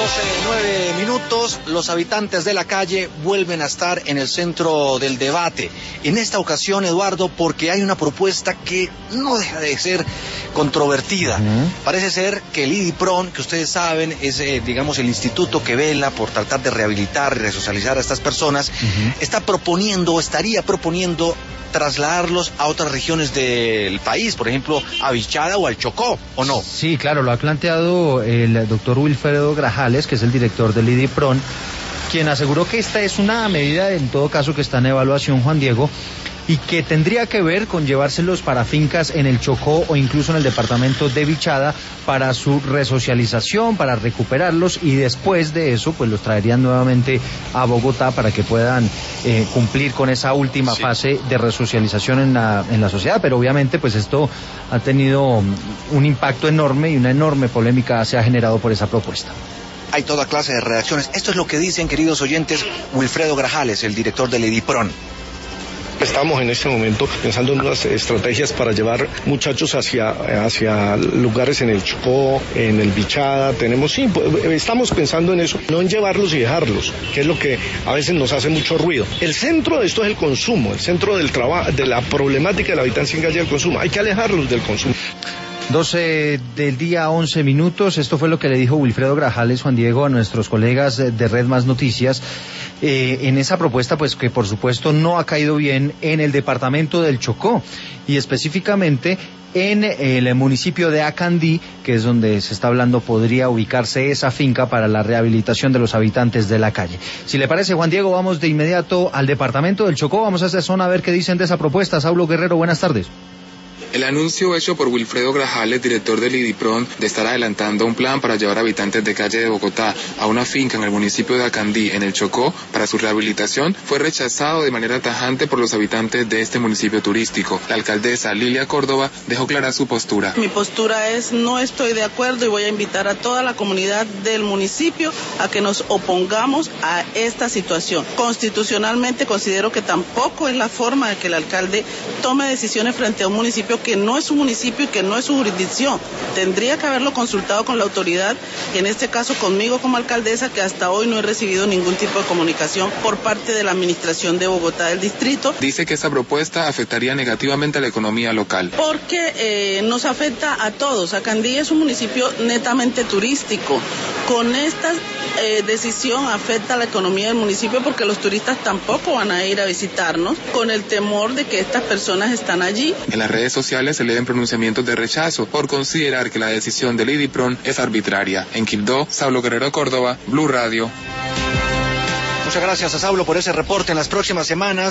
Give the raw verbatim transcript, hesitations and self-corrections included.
doce, nueve minutos, los habitantes de la calle vuelven a estar en el centro del debate. En esta ocasión, Eduardo, porque hay una propuesta que no deja de ser controvertida. Uh-huh. Parece ser que el IDIPRON, que ustedes saben, es, eh, digamos, el instituto que vela por tratar de rehabilitar y resocializar a estas personas, uh-huh. está proponiendo, o estaría proponiendo, trasladarlos a otras regiones del país, por ejemplo, a Vichada o al Chocó, ¿o no? Sí, claro, lo ha planteado el doctor Wilfredo Grajales, que es el director del IDIPRON, quien aseguró que esta es una medida, en todo caso, que está en evaluación, Juan Diego, y que tendría que ver con llevárselos para fincas en el Chocó o incluso en el departamento de Vichada para su resocialización, para recuperarlos, y después de eso pues los traerían nuevamente a Bogotá para que puedan eh, cumplir con esa última sí. fase de resocialización en la, en la sociedad. Pero obviamente pues esto ha tenido un impacto enorme y una enorme polémica se ha generado por esa propuesta. Hay toda clase de reacciones. Esto es lo que dicen, queridos oyentes, Wilfredo Grajales, el director del IDIPRON. Estamos en este momento pensando en unas estrategias para llevar muchachos hacia, hacia lugares en el Chocó, en el Vichada. Tenemos, sí, estamos pensando en eso, no en llevarlos y dejarlos, que es lo que a veces nos hace mucho ruido. El centro de esto es el consumo, el centro del trabajo, de la problemática de la habitancia en calle del consumo. Hay que alejarlos del consumo. doce del día, once minutos. Esto fue lo que le dijo Wilfredo Grajales, Juan Diego, a nuestros colegas de Red Más Noticias, eh, en esa propuesta, pues que por supuesto no ha caído bien en el departamento del Chocó, y específicamente en el municipio de Acandí, que es donde se está hablando podría ubicarse esa finca para la rehabilitación de los habitantes de la calle. Si le parece, Juan Diego, vamos de inmediato al departamento del Chocó, vamos a esa zona a ver qué dicen de esa propuesta. Saulo Guerrero, buenas tardes. El anuncio hecho por Wilfredo Grajales, director del IDIPRON, de estar adelantando un plan para llevar habitantes de calle de Bogotá a una finca en el municipio de Acandí, en el Chocó, para su rehabilitación, fue rechazado de manera tajante por los habitantes de este municipio turístico. La alcaldesa Lilia Córdoba dejó clara su postura. Mi postura es: no estoy de acuerdo, y voy a invitar a toda la comunidad del municipio a que nos opongamos a esta situación. Constitucionalmente considero que tampoco es la forma de que el alcalde tome decisiones frente a un municipio que no es su municipio y que no es su jurisdicción. Tendría que haberlo consultado con la autoridad, y en este caso conmigo como alcaldesa, que hasta hoy no he recibido ningún tipo de comunicación por parte de la administración de Bogotá del distrito. Dice que esta propuesta afectaría negativamente a la economía local. Porque eh, nos afecta a todos. Acandí es un municipio netamente turístico. Con esta eh, decisión afecta a la economía del municipio, porque los turistas tampoco van a ir a visitarnos, con el temor de que estas personas están allí. En las redes sociales se leen pronunciamientos de rechazo por considerar que la decisión del IDIPRON es arbitraria. En Quibdó, Saulo Guerrero, Córdoba, Blue Radio. Muchas gracias a Saulo por ese reporte. En las próximas semanas